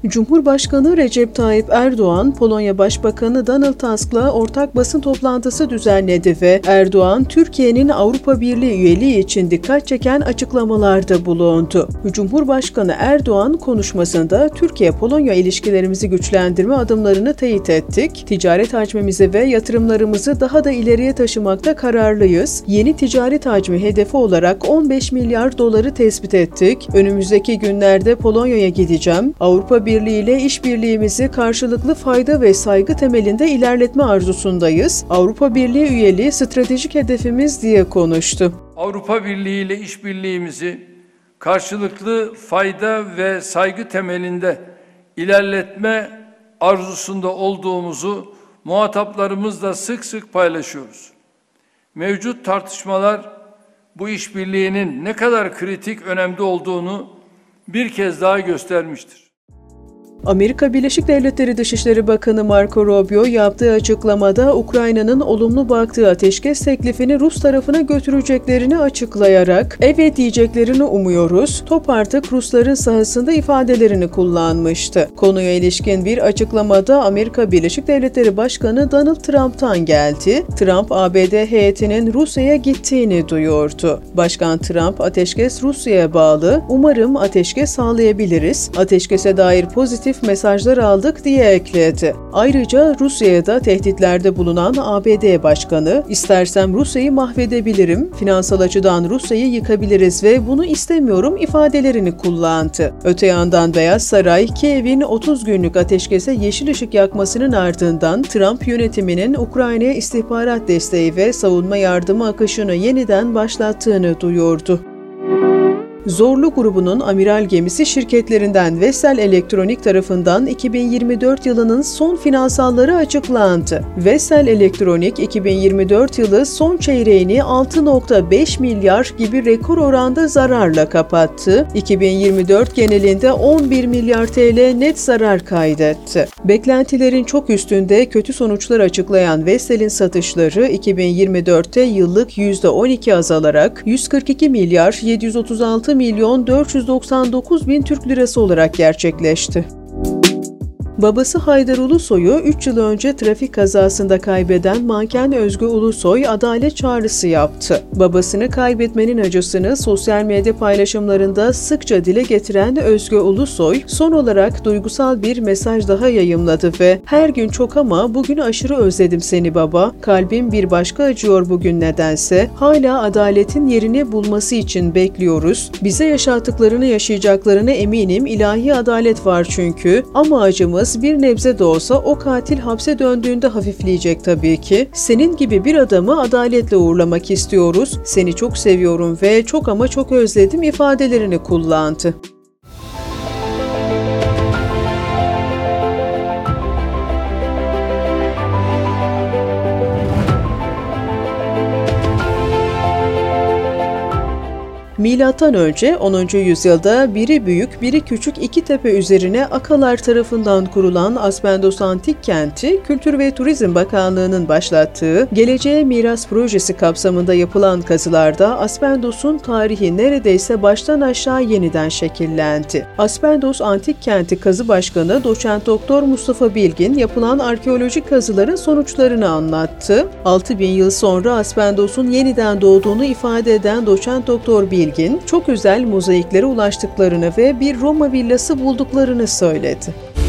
Cumhurbaşkanı Recep Tayyip Erdoğan, Polonya Başbakanı Donald Tusk'la ortak basın toplantısı düzenledi ve Erdoğan, Türkiye'nin Avrupa Birliği üyeliği için dikkat çeken açıklamalarda bulundu. Cumhurbaşkanı Erdoğan konuşmasında Türkiye-Polonya ilişkilerimizi güçlendirme adımlarını teyit ettik, ticaret hacmimizi ve yatırımlarımızı daha da ileriye taşımakta kararlıyız, yeni ticaret hacmi hedefi olarak 15 milyar doları tespit ettik, önümüzdeki günlerde Polonya'ya gideceğim, Avrupa Birliği ile işbirliğimizi karşılıklı fayda ve saygı temelinde ilerletme arzusundayız. Avrupa Birliği üyeliği stratejik hedefimiz diye konuştu. Avrupa Birliği ile işbirliğimizi karşılıklı fayda ve saygı temelinde ilerletme arzusunda olduğumuzu muhataplarımızla sık sık paylaşıyoruz. Mevcut tartışmalar bu işbirliğinin ne kadar kritik önemde olduğunu bir kez daha göstermiştir. Amerika Birleşik Devletleri Dışişleri Bakanı Marco Rubio yaptığı açıklamada Ukrayna'nın olumlu baktığı ateşkes teklifini Rus tarafına götüreceklerini açıklayarak "Evet diyeceklerini umuyoruz, top artık Rusların sahasında" ifadelerini kullanmıştı. Konuya ilişkin bir açıklamada Amerika Birleşik Devletleri Başkanı Donald Trump'tan geldi. Trump, ABD heyetinin Rusya'ya gittiğini duyurdu. Başkan Trump, "Ateşkes Rusya'ya bağlı, umarım ateşkes sağlayabiliriz, ateşkese dair pozitif mesajlar aldık" diye ekledi. Ayrıca Rusya'ya da tehditlerde bulunan ABD Başkanı, "İstersem Rusya'yı mahvedebilirim, finansal açıdan Rusya'yı yıkabiliriz ve bunu istemiyorum" ifadelerini kullandı. Öte yandan Beyaz Saray, Kiev'in 30 günlük ateşkese yeşil ışık yakmasının ardından Trump yönetiminin Ukrayna'ya istihbarat desteği ve savunma yardımı akışını yeniden başlattığını duyurdu. Zorlu grubunun amiral gemisi şirketlerinden Vestel Elektronik tarafından 2024 yılının son finansalları açıklandı. Vestel Elektronik 2024 yılı son çeyreğini 6,5 milyar gibi rekor oranda zararla kapattı. 2024 genelinde 11 milyar TL net zarar kaydetti. Beklentilerin çok üstünde kötü sonuçlar açıklayan Vestel'in satışları 2024'te yıllık %12 azalarak 142 milyar 736 milyon 499 bin Türk lirası olarak gerçekleşti. Babası Haydar Ulusoy'u 3 yıl önce trafik kazasında kaybeden manken Özge Ulusoy adalet çağrısı yaptı. Babasını kaybetmenin acısını sosyal medya paylaşımlarında sıkça dile getiren Özge Ulusoy, son olarak duygusal bir mesaj daha yayımladı ve "Her gün çok ama bugün aşırı özledim seni baba. Kalbim bir başka acıyor bugün nedense. Hala adaletin yerini bulması için bekliyoruz. Bize yaşattıklarını yaşayacaklarına eminim. İlahi adalet var çünkü. Ama acımız bir nebze de olsa o katil hapse döndüğünde hafifleyecek tabii ki. Senin gibi bir adamı adaletle uğurlamak istiyoruz. Seni çok seviyorum ve çok ama çok özledim" ifadelerini kullandı. Milattan önce 10. yüzyılda biri büyük, biri küçük iki tepe üzerine Akalar tarafından kurulan Aspendos Antik Kenti, Kültür ve Turizm Bakanlığı'nın başlattığı Geleceğe Miras projesi kapsamında yapılan kazılarda Aspendos'un tarihi neredeyse baştan aşağı yeniden şekillendi. Aspendos Antik Kenti Kazı Başkanı Doçent Doktor Mustafa Bilgin yapılan arkeolojik kazıların sonuçlarını anlattı. 6000 yıl sonra Aspendos'un yeniden doğduğunu ifade eden Doçent Doktor Bilgin, çok özel mozaiklere ulaştıklarını ve bir Roma villası bulduklarını söyledi.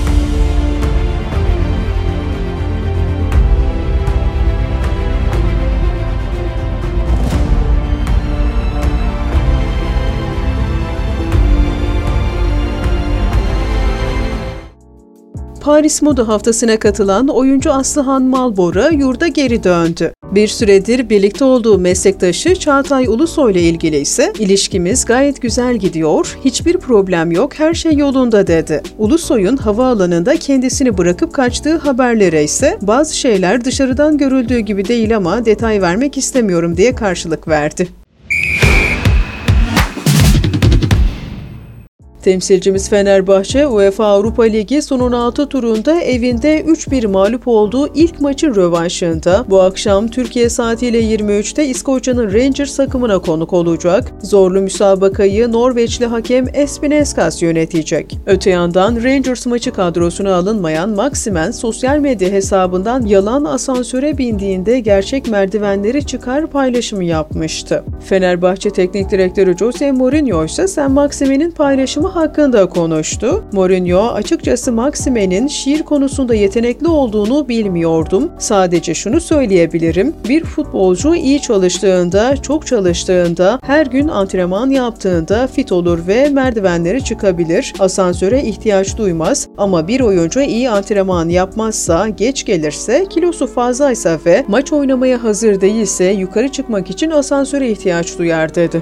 Paris Moda Haftası'na katılan oyuncu Aslıhan Malbora yurda geri döndü. Bir süredir birlikte olduğu meslektaşı Çağatay Ulusoy ile ilgili ise "İlişkimiz gayet güzel gidiyor, hiçbir problem yok, her şey yolunda" dedi. Ulusoy'un havaalanında kendisini bırakıp kaçtığı haberlere ise "Bazı şeyler dışarıdan görüldüğü gibi değil ama detay vermek istemiyorum" diye karşılık verdi. Temsilcimiz Fenerbahçe, UEFA Avrupa Ligi son 16 turunda evinde 3-1 mağlup olduğu ilk maçın rövanşında bu akşam Türkiye saatiyle 23'te İskoçya'nın Rangers takımına konuk olacak. Zorlu müsabakayı Norveçli hakem Espen Eskas yönetecek. Öte yandan Rangers maçı kadrosuna alınmayan Maximen sosyal medya hesabından yalan asansöre bindiğinde gerçek merdivenleri çıkar paylaşımı yapmıştı. Fenerbahçe Teknik Direktörü Jose Mourinho ise Sen Maximen'in paylaşımı hakkında konuştu. Mourinho, açıkçası Maximen'in şiir konusunda yetenekli olduğunu bilmiyordum. Sadece şunu söyleyebilirim. Bir futbolcu iyi çalıştığında, çok çalıştığında, her gün antrenman yaptığında fit olur ve merdivenleri çıkabilir. Asansöre ihtiyaç duymaz ama bir oyuncu iyi antrenman yapmazsa, geç gelirse, kilosu fazlaysa ve maç oynamaya hazır değilse yukarı çıkmak için asansöre ihtiyaç duyar dedi.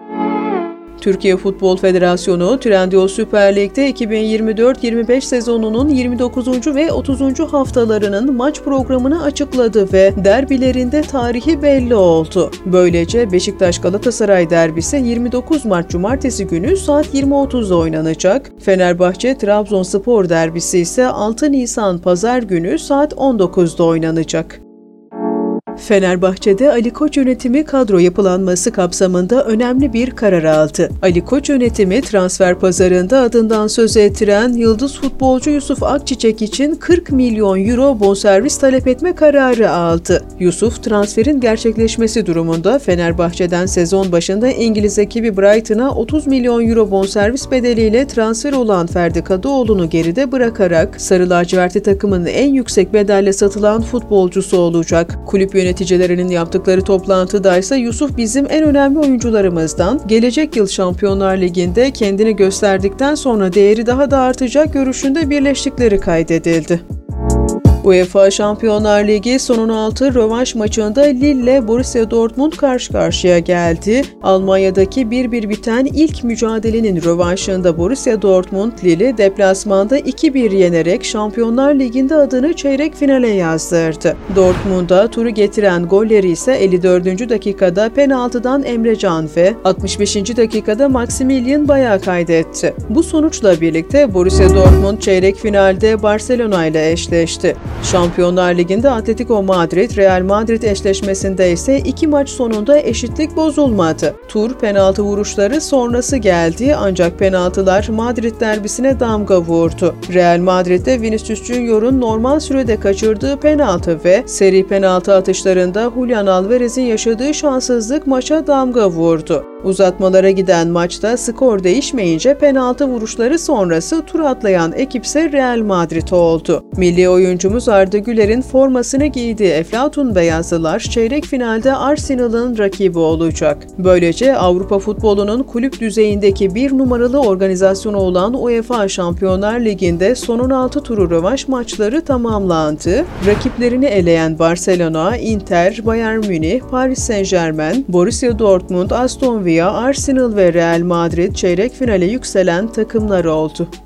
Türkiye Futbol Federasyonu, Trendyol Süper Lig'de 2024-25 sezonunun 29. ve 30. haftalarının maç programını açıkladı ve derbilerinde tarihi belli oldu. Böylece Beşiktaş-Galatasaray derbisi 29 Mart Cumartesi günü saat 20.30'da oynanacak. Fenerbahçe-Trabzonspor derbisi ise 6 Nisan Pazar günü saat 19'da oynanacak. Fenerbahçe'de Ali Koç yönetimi kadro yapılanması kapsamında önemli bir karar aldı. Ali Koç yönetimi transfer pazarında adından söz ettiren yıldız futbolcu Yusuf Akçiçek için 40 milyon euro bonservis talep etme kararı aldı. Yusuf, transferin gerçekleşmesi durumunda Fenerbahçe'den sezon başında İngiliz ekibi Brighton'a 30 milyon euro bonservis bedeliyle transfer olan Ferdi Kadıoğlu'nu geride bırakarak Sarı Lacivertli takımın en yüksek bedelle satılan futbolcusu olacak. Kulüp yöneticilerinin yaptıkları toplantıda ise Yusuf bizim en önemli oyuncularımızdan, gelecek yıl Şampiyonlar Ligi'nde kendini gösterdikten sonra değeri daha da artacak görüşünde birleştikleri kaydedildi. UEFA Şampiyonlar Ligi son 16 rövanş maçında Lille ile Borussia Dortmund karşı karşıya geldi. Almanya'daki 1-1 biten ilk mücadelenin rövanşında Borussia Dortmund, Lille'i deplasmanda 2-1 yenerek Şampiyonlar Ligi'nde adını çeyrek finale yazdırdı. Dortmund'a turu getiren golleri ise 54. dakikada penaltıdan Emre Can ve 65. dakikada Maximilian Bayağı kaydetti. Bu sonuçla birlikte Borussia Dortmund çeyrek finalde Barcelona ile eşleşti. Şampiyonlar Ligi'nde Atletico Madrid, Real Madrid eşleşmesinde ise 2 maç sonunda eşitlik bozulmadı. Tur penaltı vuruşları sonrası geldi ancak penaltılar Madrid derbisine damga vurdu. Real Madrid'de Vinicius Junior'un normal sürede kaçırdığı penaltı ve seri penaltı atışlarında Julian Alvarez'in yaşadığı şanssızlık maça damga vurdu. Uzatmalara giden maçta skor değişmeyince penaltı vuruşları sonrası tur atlayan ekipse Real Madrid oldu. Milli oyuncumuz Arda Güler'in formasını giydiği Eflatun Beyazlılar çeyrek finalde Arsenal'ın rakibi olacak. Böylece Avrupa futbolunun kulüp düzeyindeki bir numaralı organizasyonu olan UEFA Şampiyonlar Ligi'nde son 16 turu rövanş maçları tamamlandı. Rakiplerini eleyen Barcelona, Inter, Bayern Münih, Paris Saint-Germain, Borussia Dortmund, Aston Villa, Arsenal ve Real Madrid çeyrek finale yükselen takımlar oldu.